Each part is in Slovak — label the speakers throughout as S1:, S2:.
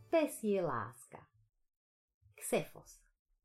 S1: Pes je láska. Xefos.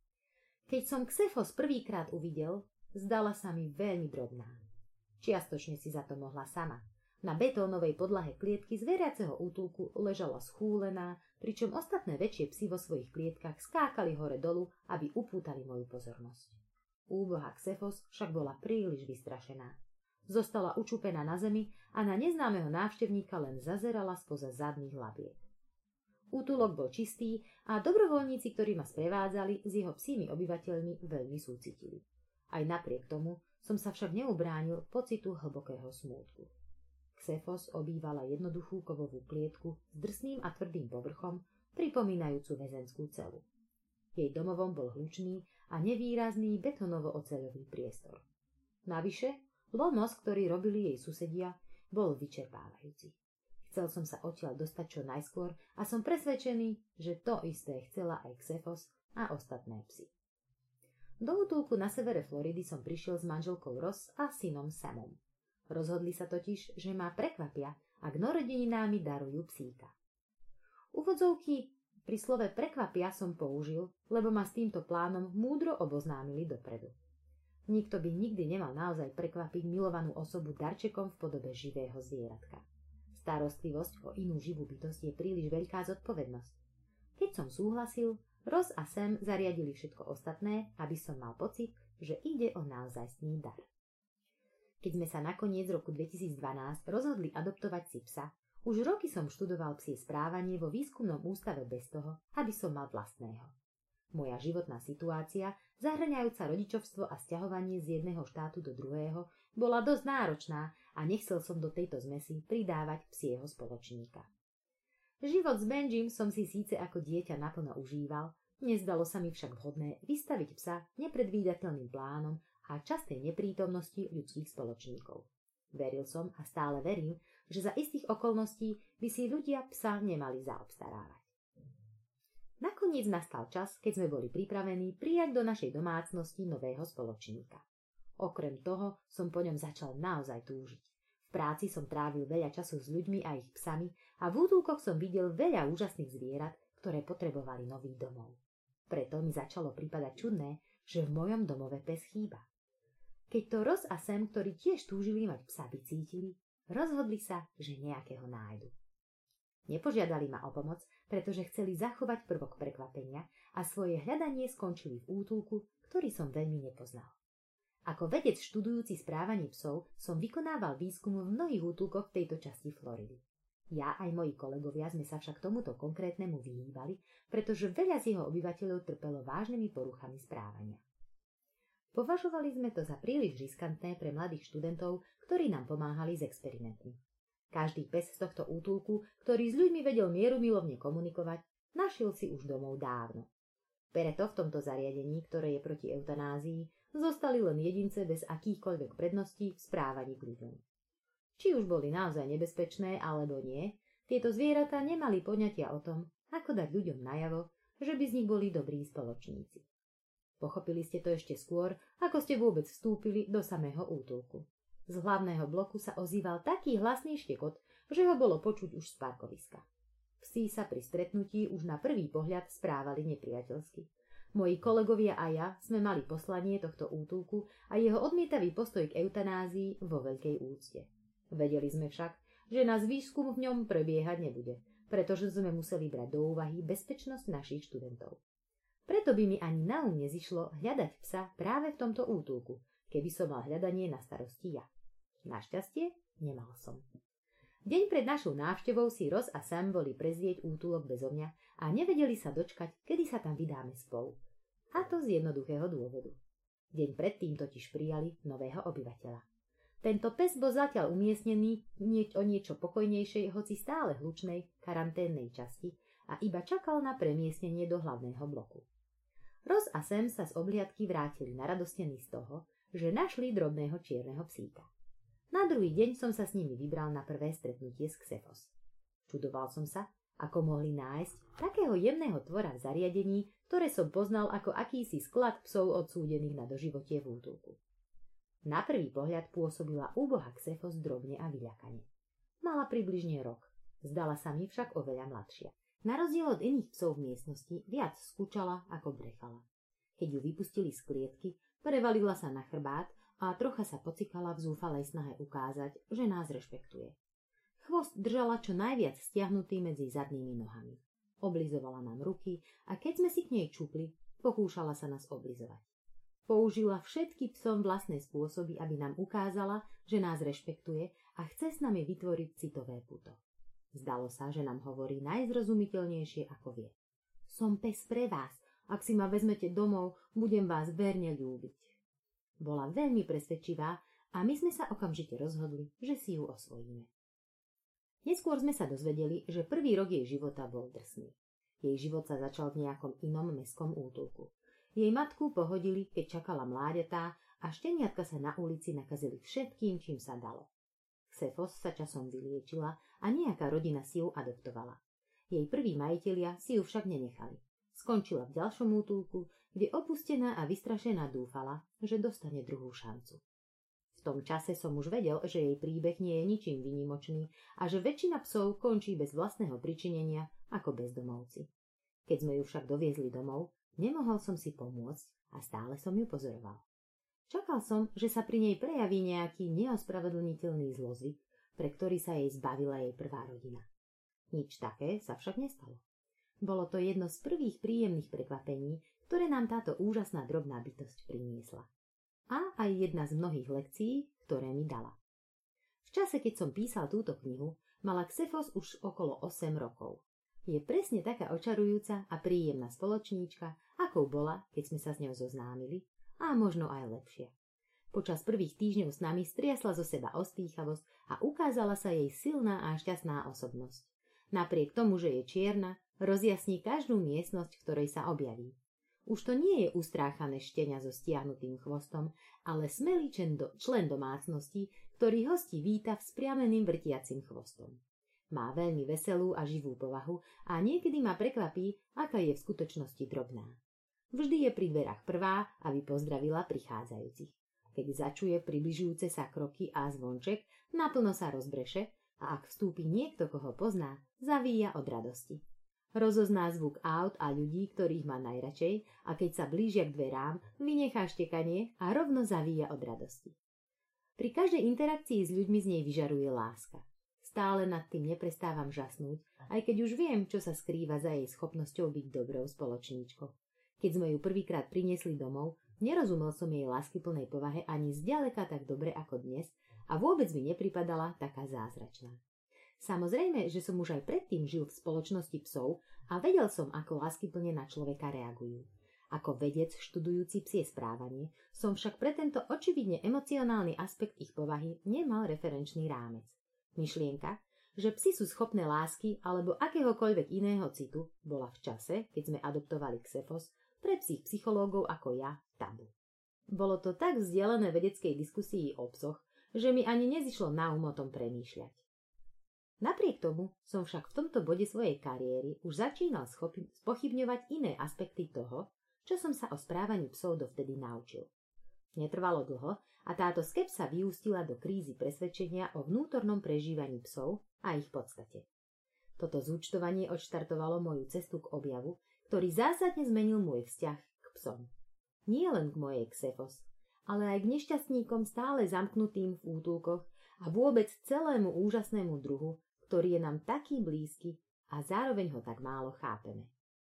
S1: Keď som Xefos prvýkrát uvidel, zdala sa mi veľmi drobná. Čiastočne si za to mohla sama. Na betónovej podlahe klietky zveriaceho útulku ležala schúlená, pričom ostatné väčšie psi vo svojich klietkach skákali hore dolu, aby upútali moju pozornosť. Úbohá Xefos však bola príliš vystrašená. Zostala učupená na zemi a na neznámeho návštevníka len zazerala spoza zadných labiek. Útulok bol čistý a dobrovoľníci, ktorí ma sprevádzali, s jeho psími obyvateľmi veľmi súcitili. Aj napriek tomu som sa však neubránil pocitu hlbokého smútku. Xefos obývala jednoduchú kovovú klietku s drsným a tvrdým povrchom, pripomínajúcu väzenskú celu. Jej domovom bol hlučný a nevýrazný betonovo-oceľový priestor. Navyše, lomos, ktorý robili jej susedia, bol vyčerpávajúci. Chcel som sa odtiaľ dostať čo najskôr a som presvedčený, že to isté chcela aj Xefos a ostatné psy. Do útulku na severe Floridy som prišiel s manželkou Ross a synom Samom. Rozhodli sa totiž, že ma prekvapia, ak narodeninám mi darujú psíka. Úvodzovky pri slove prekvapia som použil, lebo ma s týmto plánom múdro oboznámili dopredu. Nikto by nikdy nemal naozaj prekvapiť milovanú osobu darčekom v podobe živého zvieratka. Starostlivosť o inú živú bytosť je príliš veľká zodpovednosť. Keď som súhlasil, Ross a Sam zariadili všetko ostatné, aby som mal pocit, že ide o naozajstný dar. Keď sme sa nakoniec roku 2012 rozhodli adoptovať si psa, už roky som študoval psie správanie vo výskumnom ústave bez toho, aby som mal vlastného. Moja životná situácia, zahŕňajúca rodičovstvo a sťahovanie z jedného štátu do druhého, bola dosť náročná a nechcel som do tejto zmesi pridávať psieho spoločníka. Život s Benjim som si síce ako dieťa naplno užíval, nezdalo sa mi však vhodné vystaviť psa nepredvídateľným plánom a častej neprítomnosti ľudských spoločníkov. Veril som a stále verím, že za istých okolností by si ľudia psa nemali zaobstarávať. Nakoniec nastal čas, keď sme boli pripravení prijať do našej domácnosti nového spoločníka. Okrem toho som po ňom začal naozaj túžiť. V práci som trávil veľa času s ľuďmi a ich psami a v útulkoch som videl veľa úžasných zvierat, ktoré potrebovali nový domov. Preto mi začalo pripadať čudné, že v mojom domove pes chýba. Keď to Ross a Sam, ktorí tiež túžili mať psa, vycítili, rozhodli sa, že nejakého nájdu. Nepožiadali ma o pomoc, pretože chceli zachovať prvok prekvapenia a svoje hľadanie skončili v útulku, ktorý som veľmi nepoznal. Ako vedec študujúci správanie psov som vykonával výskum v mnohých útulkoch v tejto časti Floridy. Ja aj moji kolegovia sme sa však tomuto konkrétnemu vyhýbali, pretože veľa z jeho obyvateľov trpelo vážnymi poruchami správania. Považovali sme to za príliš riskantné pre mladých študentov, ktorí nám pomáhali s experimentmi. Každý pes z tohto útulku, ktorý s ľuďmi vedel mierumilovne komunikovať, našiel si už domov dávno. Preto v tomto zariadení, ktoré je proti eutanázii, zostali len jedince bez akýchkoľvek predností v správaní k ľuďom. Či už boli naozaj nebezpečné alebo nie, tieto zvieratá nemali poňatia o tom, ako dať ľuďom najavo, že by z nich boli dobrí spoločníci. Pochopili ste to ešte skôr, ako ste vôbec vstúpili do samého útulku. Z hlavného bloku sa ozýval taký hlasný štekot, že ho bolo počuť už z parkoviska. Psi sa pri stretnutí už na prvý pohľad správali nepriateľsky. Moji kolegovia a ja sme mali poslanie tohto útulku a jeho odmietavý postoj k eutanázii vo veľkej úcte. Vedeli sme však, že nás výskum v ňom prebiehať nebude, pretože sme museli brať do úvahy bezpečnosť našich študentov. Preto by mi ani na nezišlo hľadať psa práve v tomto útulku, keby som mal hľadanie na starosti ja. Našťastie nemal som. Deň pred našou návštevou si Ross a Sam boli prezrieť útulok bezo mňa a nevedeli sa dočkať, kedy sa tam vydáme spolu. A to z jednoduchého dôvodu. Deň predtým totiž prijali nového obyvateľa. Tento pes bol zatiaľ umiestnený o niečo pokojnejšej, hoci stále hlučnej karanténnej časti a iba čakal na premiestnenie do hlavného bloku. Ross a Sam sa z obhliadky vrátili naradostení z toho, že našli drobného čierneho psíka. Na druhý deň som sa s nimi vybral na prvé stretnutie s Xefos. Čudoval som sa, ako mohli nájsť takého jemného tvora v zariadení, ktoré som poznal ako akýsi sklad psov odsúdených na doživotie v útulku. Na prvý pohľad pôsobila úbohá Xefos drobne a vyľakane. Mala približne rok, zdala sa mi však oveľa mladšia. Na rozdiel od iných psov v miestnosti viac skúčala ako brechala. Keď ju vypustili z klietky, prevalila sa na chrbát a trocha sa pocikala v zúfalej snahe ukázať, že nás rešpektuje. Chvost držala čo najviac stiahnutý medzi zadnými nohami. Oblizovala nám ruky a keď sme si k nej čupli, pokúšala sa nás oblizovať. Použila všetky psom vlastné spôsoby, aby nám ukázala, že nás rešpektuje a chce s nami vytvoriť citové puto. Zdalo sa, že nám hovorí najzrozumiteľnejšie, ako vie. Som pes pre vás. Ak si ma vezmete domov, budem vás verne ľúbiť. Bola veľmi presvedčivá a my sme sa okamžite rozhodli, že si ju osvojíme. Neskôr sme sa dozvedeli, že prvý rok jej života bol drsný. Jej život sa začal v nejakom inom mestskom útulku. Jej matku pohodili, keď čakala mláďatá a šteniatka sa na ulici nakazili všetkým, čím sa dalo. Xefos sa časom vyliečila a nejaká rodina si ju adoptovala. Jej prví majitelia si ju však nenechali. Skončila v ďalšom útulku, kde opustená a vystrašená dúfala, že dostane druhú šancu. V tom čase som už vedel, že jej príbeh nie je ničím výnimočný a že väčšina psov končí bez vlastného pričinenia ako bezdomovci. Keď sme ju však doviezli domov, nemohol som si pomôcť a stále som ju pozoroval. Čakal som, že sa pri nej prejaví nejaký neospravedlniteľný zlozvyk, pre ktorý sa jej zbavila jej prvá rodina. Nič také sa však nestalo. Bolo to jedno z prvých príjemných prekvapení, ktoré nám táto úžasná drobná bytosť priniesla. A aj jedna z mnohých lekcií, ktoré mi dala. V čase, keď som písal túto knihu, mala Xefos už okolo 8 rokov. Je presne taká očarujúca a príjemná spoločníčka, akou bola, keď sme sa s ňou zoznámili, a možno aj lepšie. Počas prvých týždňov s nami striasla zo seba ostýchavosť a ukázala sa jej silná a šťastná osobnosť. Napriek tomu, že je čierna, rozjasní každú miestnosť, v ktorej sa objaví. Už to nie je ustráchané štenia so stiahnutým chvostom, ale smelý člen domácnosti, ktorý hostí víta vzpriameným vrtiacim chvostom. Má veľmi veselú a živú povahu a niekedy ma prekvapí, aká je v skutočnosti drobná. Vždy je pri dverách prvá, aby pozdravila prichádzajúcich. Keď začuje približujúce sa kroky a zvonček, naplno sa rozbreše a ak vstúpi niekto, koho pozná, zavíja od radosti. Rozozná zvuk aut a ľudí, ktorých má najradšej, a keď sa blížia k dverám, vynechá štekanie a rovno zavíja od radosti. Pri každej interakcii s ľuďmi z nej vyžaruje láska. Stále nad tým neprestávam žasnúť, aj keď už viem, čo sa skrýva za jej schopnosťou byť dobrou spoločníčkou. Keď sme ju prvýkrát priniesli domov, nerozumel som jej láskyplnej povahe ani zďaleka tak dobre ako dnes a vôbec mi nepripadala taká zázračná. Samozrejme, že som už aj predtým žil v spoločnosti psov a vedel som, ako láskyplne na človeka reagujú. Ako vedec študujúci psie správanie som však pre tento očividne emocionálny aspekt ich povahy nemal referenčný rámec. Myšlienka, že psi sú schopné lásky alebo akéhokoľvek iného citu, bola v čase, keď sme adoptovali Xefos, pre psích psychológov ako ja tabu. Bolo to tak vzdialené vedeckej diskusii o psoch, že mi ani nezišlo na o tom premýšľať. Napriek tomu som však v tomto bode svojej kariéry už začínal spochybňovať iné aspekty toho, čo som sa o správaní psov dovtedy naučil. Netrvalo dlho a táto skepsa vyústila do krízy presvedčenia o vnútornom prežívaní psov a ich podstate. Toto zúčtovanie odštartovalo moju cestu k objavu, ktorý zásadne zmenil môj vzťah k psom. Nie len k mojej Xefos, ale aj k nešťastníkom stále zamknutým v útulkoch a vôbec celému úžasnému druhu, ktorý je nám taký blízky a zároveň ho tak málo chápeme.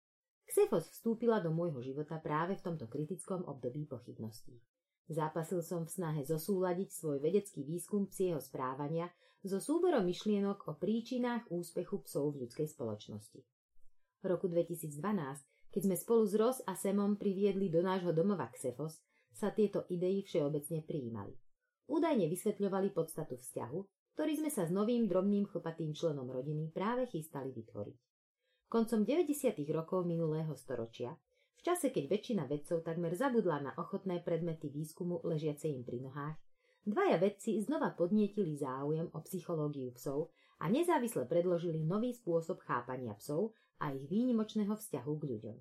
S1: Xefos vstúpila do môjho života práve v tomto kritickom období pochybností. Zápasil som v snahe zosúladiť svoj vedecký výskum psieho správania so súborom myšlienok o príčinách úspechu psov v ľudskej spoločnosti. V roku 2012, keď sme spolu s Ross a Samom priviedli do nášho domova Xefos, sa tieto idei všeobecne prijímali. Údajne vysvetľovali podstatu vzťahu, ktorý sme sa s novým drobným chlpatým členom rodiny práve chystali vytvoriť. Koncom 90. rokov minulého storočia, v čase, keď väčšina vedcov takmer zabudla na ochotné predmety výskumu ležiace im pri nohách, dvaja vedci znova podnietili záujem o psychológiu psov a nezávisle predložili nový spôsob chápania psov a ich výnimočného vzťahu k ľuďom.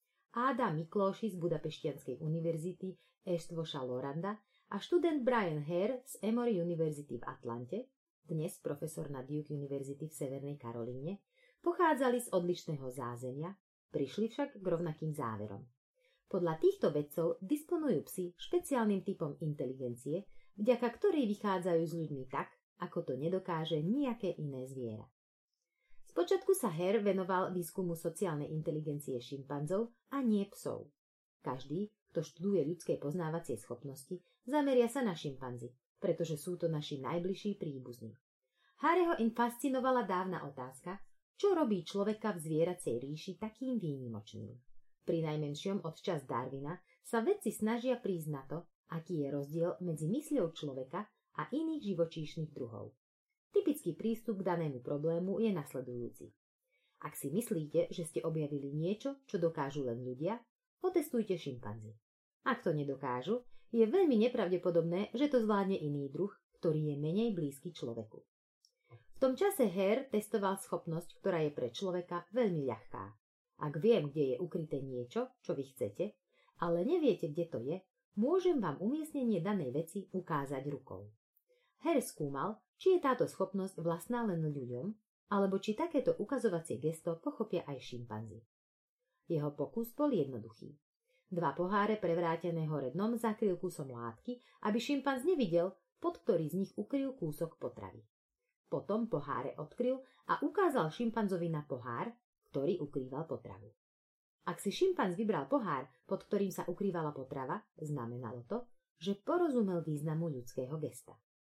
S1: Áda Miklóši z Budapeštianskej univerzity Eštvoša Loranda a študent Brian Hare z Emory University v Atlante, dnes profesor na Duke University v Severnej Karolíne, pochádzali z odlišného zázemia, prišli však k rovnakým záverom. Podľa týchto vedcov disponujú psi špeciálnym typom inteligencie, vďaka ktorej vychádzajú s ľuďmi tak, ako to nedokáže nejaké iné zviera. Spočiatku sa Hare venoval výskumu sociálnej inteligencie šimpanzov a nie psov. Každý, kto študuje ľudské poznávacie schopnosti, zameria sa na šimpanzi, pretože sú to naši najbližší príbuzní. Hareho fascinovala dávna otázka, čo robí človeka v zvieracej ríši takým výnimočným. Prinajmenšom od čas Darwina sa vedci snažia prísť na to, aký je rozdiel medzi mysľou človeka a iných živočíšnych druhov. Typický prístup k danému problému je nasledujúci. Ak si myslíte, že ste objavili niečo, čo dokážu len ľudia, otestujte šimpanzi. Ak to nedokážu, je veľmi nepravdepodobné, že to zvládne iný druh, ktorý je menej blízky človeku. V tom čase Hare testoval schopnosť, ktorá je pre človeka veľmi ľahká. Ak viem, kde je ukryté niečo, čo vy chcete, ale neviete, kde to je, môžem vám umiestnenie danej veci ukázať rukou. Hare skúmal, či je táto schopnosť vlastná len ľuďom, alebo či takéto ukazovacie gesto pochopia aj šimpanzi. Jeho pokus bol jednoduchý. 2 poháre prevrátené hore dnom zakryl kúsom látky, aby šimpanz nevidel, pod ktorý z nich ukryl kúsok potravy. Potom poháre odkryl a ukázal šimpanzovi na pohár, ktorý ukrýval potravu. Ak si šimpanz vybral pohár, pod ktorým sa ukrývala potrava, znamenalo to, že porozumel významu ľudského gesta.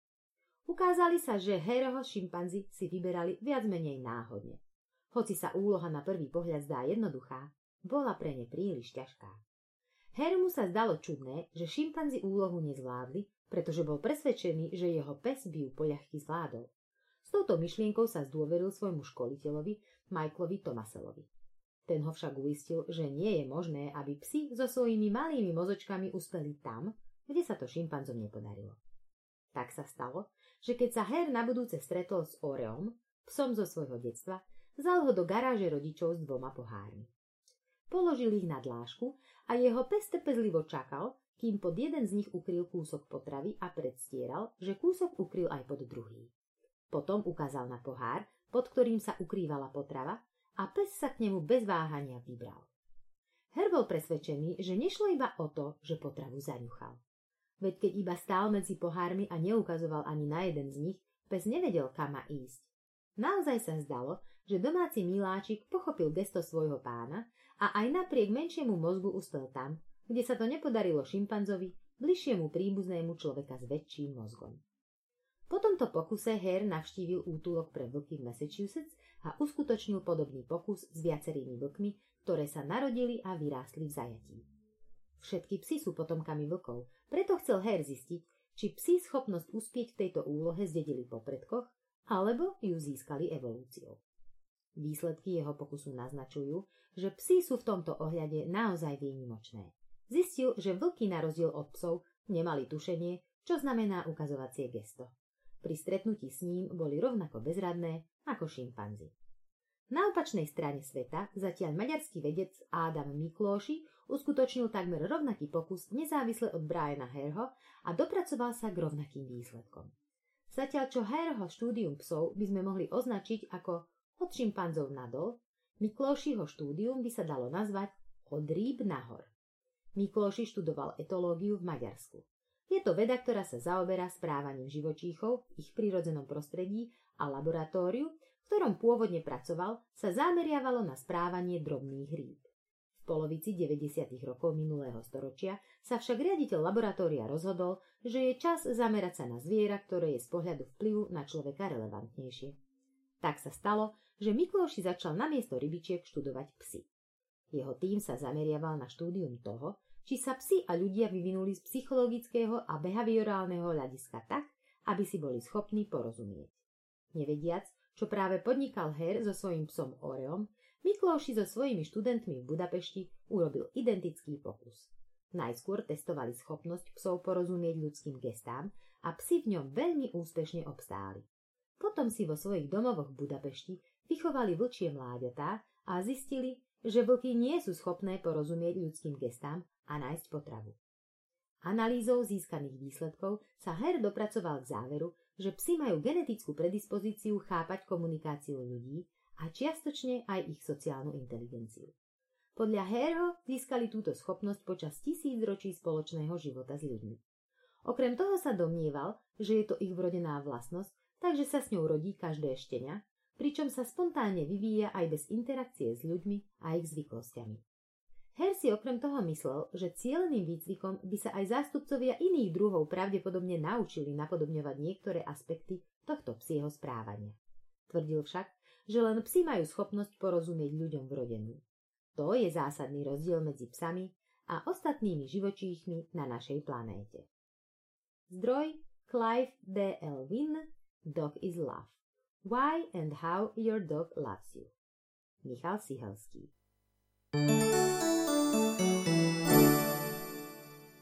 S1: Ukázali sa, že Hareho šimpanzi si vyberali viac menej náhodne. Hoci sa úloha na prvý pohľad zdá jednoduchá, bola pre ne príliš ťažká. Haremu sa zdalo čudné, že šimpanzi úlohu nezvládli, pretože bol presvedčený, že jeho pes by ju poľahky zvládol. S touto myšlienkou sa zdôveril svojmu školiteľovi, Michaelovi Thomasellovi. Ten ho však uistil, že nie je možné, aby psi so svojimi malými mozočkami uspeli tam, kde sa to šimpanzom nepodarilo. Tak sa stalo, že keď sa Hare na budúce stretol s Oreom, psom zo svojho detstva, vzal ho do garáže rodičov s 2 pohármi. Položil ich na dlášku a jeho pes trpezlivo čakal, kým pod jeden z nich ukryl kúsok potravy a predstieral, že kúsok ukryl aj pod druhý. Potom ukázal na pohár, pod ktorým sa ukrývala potrava, a pes sa k nemu bez váhania vybral. Hare bol presvedčený, že nešlo iba o to, že potravu zaňuchal. Veď keď iba stál medzi pohármi a neukazoval ani na jeden z nich, pes nevedel, kam má ísť. Naozaj sa zdalo, že domáci miláčik pochopil gesto svojho pána a aj napriek menšiemu mozgu uspel tam, kde sa to nepodarilo šimpanzovi, bližšiemu príbuznému človeka s väčším mozgom. Po tomto pokuse Hare navštívil útulok pre vlky v Massachusetts a uskutočnil podobný pokus s viacerými vlkmi, ktoré sa narodili a vyrástli v zajatí. Všetky psi sú potomkami vlkov, preto chcel Hare zistiť, či psi schopnosť uspieť v tejto úlohe zdedili po predkoch, alebo ju získali evolúciou. Výsledky jeho pokusu naznačujú, že psi sú v tomto ohľade naozaj výnimočné. Zistil, že vlky na rozdiel od psov nemali tušenie, čo znamená ukazovacie gesto. Pri stretnutí s ním boli rovnako bezradné ako šimpanzi. Na opačnej strane sveta zatiaľ maďarský vedec Ádám Miklóši uskutočnil takmer rovnaký pokus nezávisle od Briana Hareho a dopracoval sa k rovnakým výsledkom. Zatiaľ čo Hareho štúdium psov by sme mohli označiť ako od šimpanzov nadol, Miklóšiho štúdium by sa dalo nazvať od rýb nahor. Miklóši študoval etológiu v Maďarsku. Je to veda, ktorá sa zaoberá správaním živočíchov v ich prirodzenom prostredí a laboratóriu, v ktorom pôvodne pracoval, sa zameriavalo na správanie drobných rýb. V polovici 90. rokov minulého storočia sa však riaditeľ laboratória rozhodol, že je čas zamerať sa na zviera, ktoré je z pohľadu vplyvu na človeka relevantnejšie. Tak sa stalo, že Miklóši začal namiesto rybičiek študovať psy. Jeho tím sa zameriaval na štúdium toho, či sa psi a ľudia vyvinuli z psychologického a behaviorálneho hľadiska tak, aby si boli schopní porozumieť. Nevediac, čo práve podnikal Hare so svojím psom Oreom, Miklóši so svojimi študentmi v Budapešti urobil identický pokus. Najskôr testovali schopnosť psov porozumieť ľudským gestám a psi v ňom veľmi úspešne obstáli. Potom si vo svojich domovoch v Budapešti vychovali vlčie mláďatá a zistili, že vlky nie sú schopné porozumieť ľudským gestám a nájsť potravu. Analýzou získaných výsledkov sa Hare dopracoval k záveru, že psi majú genetickú predispozíciu chápať komunikáciu ľudí a čiastočne aj ich sociálnu inteligenciu. Podľa Hareho získali túto schopnosť počas 1000 ročí spoločného života s ľuďmi. Okrem toho sa domnieval, že je to ich vrodená vlastnosť, takže sa s ňou rodí každé štenia, pričom sa spontánne vyvíja aj bez interakcie s ľuďmi a ich zvyklosťami. Hare si okrem toho myslel, že cieleným výcvikom by sa aj zástupcovia iných druhov pravdepodobne naučili napodobňovať niektoré aspekty tohto psieho správania. Tvrdil však, že len psi majú schopnosť porozumieť ľuďom vrodenú. To je zásadný rozdiel medzi psami a ostatnými živočíchmi na našej planéte. Zdroj Clive D. Elwin, Dog is Love. Why and how your dog loves you. Michal Sihelský.